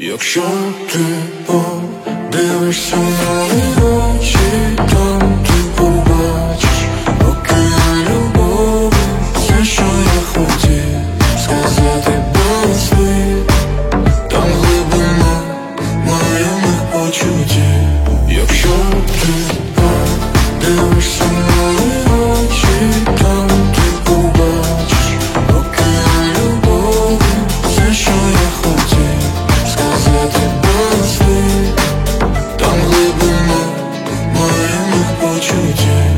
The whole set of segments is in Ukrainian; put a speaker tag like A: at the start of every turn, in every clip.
A: Якщо ти подивишся на мої очі, там ти побачиш океан любові. Все, що я хотів сказати без слів, там глибина моїх почуттів. Якщо ти подивишся на мої очі, там ти побачиш океан любові. Все, що я хотів сказати без слів, там глибина моїх почуттів.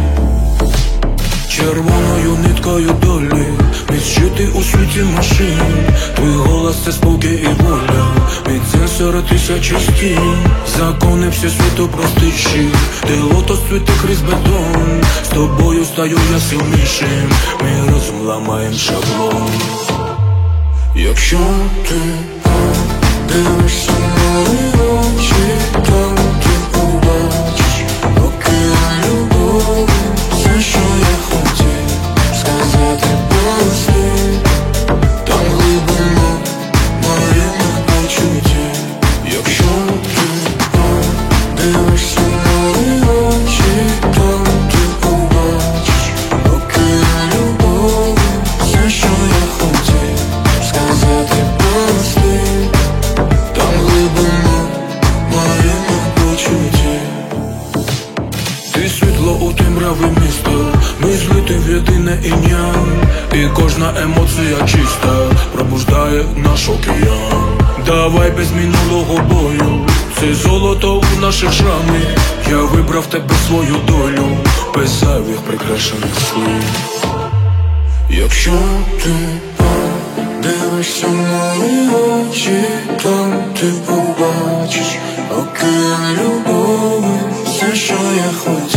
A: Червоною ниткою долі відчути у світі машин. Твій голос — це спокій і воля, від сенсора тисячі стін. Закони всесвіту простіші, ти лотос цвіте крізь бетон. З тобою стаю я сильнішим, мій розум ламаєм шаблон. Якщо ти подивишся на мої очі, там ти побачиш океан любові. Все, що я хотів сказати без слів, там глибина моїх почуттів. Якщо ти подивишся на мої очі, там ти побачиш океан любові. Все, що я хотів сказати без слів, там глибина моїх почуттів. Ти світло у темряві міста, ми злиті в єдине ім'я. І кожна емоція чиста пробуждає наш океан. Давай без минулого бою, це золото у наших шрамі. Я вибрав тебе свою долю, без зайвих прикрашених слів. Якщо ти подивишся на мої очі, там ти побачиш океан любові. Все, що я хотів